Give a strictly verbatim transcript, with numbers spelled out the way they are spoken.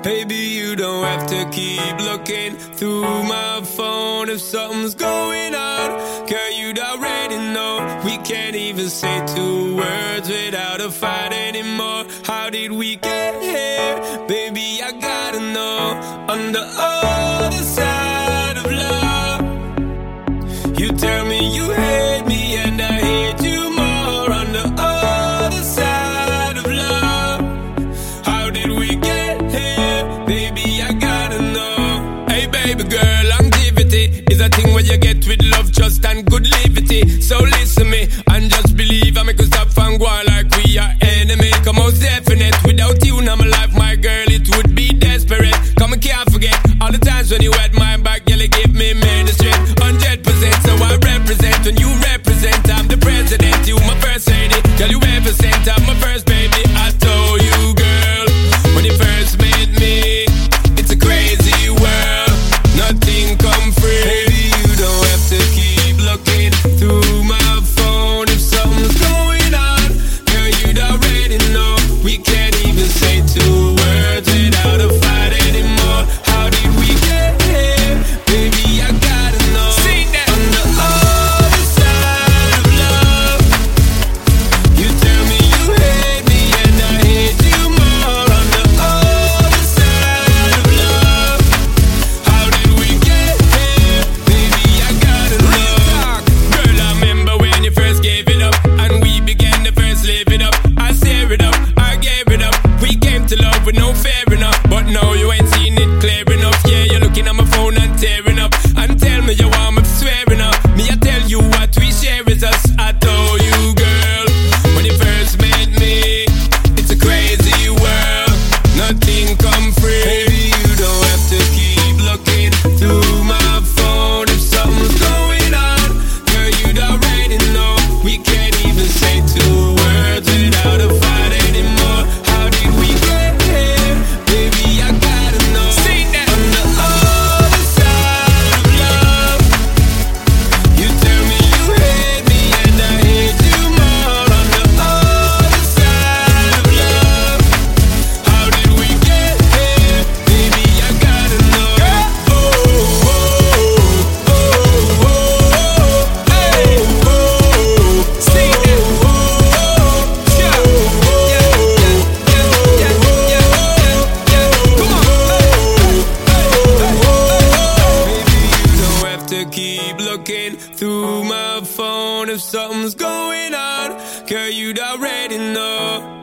Baby, you don't have to keep looking through my phone if something's going on. Girl, you'd already know. We can't even say two words without a fight anymore. How did we get here? Baby, I gotta know. On the other side of love, you tell me you hate me and I hate you more. On the other side of love, how did we get here? Baby, I gotta know. Hey baby girl, longevity is a thing where you get with love, trust and good liberty. So listen me and just believe I make you stop and go on like we are enemy. Come out definite, without you now my life, my girl, it would be desperate. Come and can't forget all the times when you had my back, girl, you give me man the strength. Hundred percent, so I represent when you represent. I'm the president, you my first lady. Girl, you represent, I'm my first baby. I told you, girl, when you first met me, it's a crazy world, nothing come free. Baby, you don't have to keep looking through my phone if something's going on. Girl, you'd already know. We can't even say two words without a fight anymore. How did we get here? Baby, I gotta know. Sing that. On the other side of love, you tell me you hate me and I hate you more. On the other side of love, how did we get here? Baby, I gotta know. Girl, I remember when you first gave it up and we began to first live it up. I tear it up, I gave it up. We came to love with no fair enough, but now you ain't seen it clear enough. Yeah, you're looking at my phone and tearing up and tell me you want me swearing up. Me, I tell you what we share is us. I told you, girl, when you first met me, it's a crazy world, nothing come free. Baby, you don't have to keep looking through my phone if something's going on. Girl, you'd already know. We can't even say two words without a fight anymore. How did we get here? Baby, I gotta know. Sing that. On the other side of love, you tell me you hate me and I hate you more. On the other side of love, how did we get here? Baby, I gotta know. Oh, oh, oh, oh, oh, hey, oh, sing that. Yeah, yeah, yeah, yeah, yeah, yeah, yeah. Come on. Baby, you don't have to keep looking through my phone if something's going on. Girl, you'd already know.